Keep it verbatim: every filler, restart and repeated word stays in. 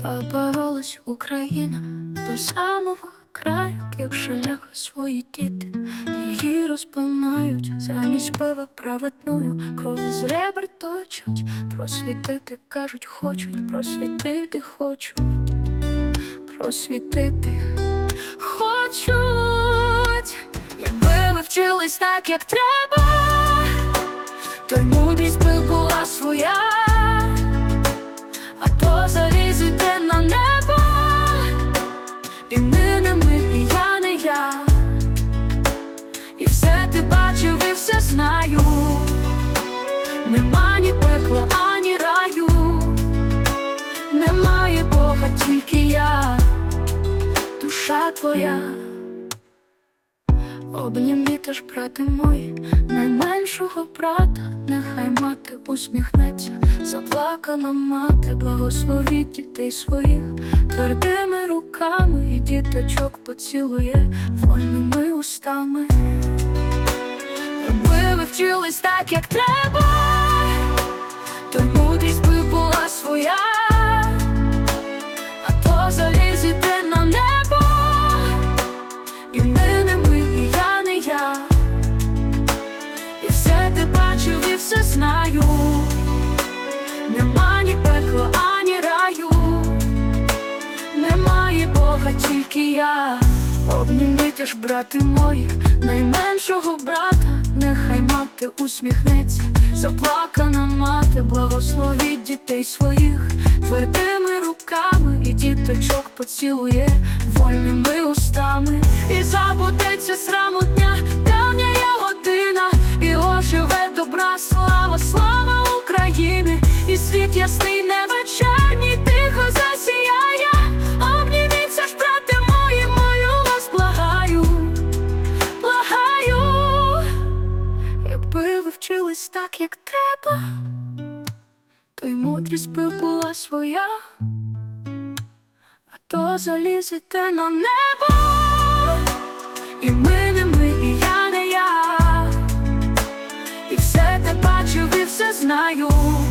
Поборолась Україна до самого краю, як шлях свої діти її розпинають, замість пива праведною кров з ребер точать. Просвітити, кажуть, хочуть, просвітити хочуть, просвітити хочуть. Якби ви вчились так, як треба, то й мудрість би була своя. А то залізете на небо, і ми не ми, і я не я. І все ти бачив, і все знаю. Нема ні пекла, ані раю. Немає Бога, тільки я, душа твоя. Обніміте ж, брате мої, найменшого брата, нехай мати усміхнеться. Заплакана мати благословить дітей своїх твердими руками, і діточок поцілує вольними устами. Якби ви вчились так, як треба, то й мудрість би була своя. А то залізете на небо, і ми не ми, і я не я. І все ти бачив, і все знаю. Нема ні пекла, ані раю. Немає Бога, тільки я. Обніміте ж, брати мої, найменшого брата, нехай мати усміхнеться. Заплакана мати благословить дітей своїх твердими руками, і діточок поцілує вольними устами. І забудеться сраму дня, давня є година, і оживе добра слава, слава України. І світ ясний невечерній тихо засіяє. Обніміться ж, брате мої, молю вас, благаю, благаю. Якби ви вчились так, як треба, то й мудрість би була своя. А то залізете на небо, і ми не ми, і я не я. І все те бачив, і все знаю.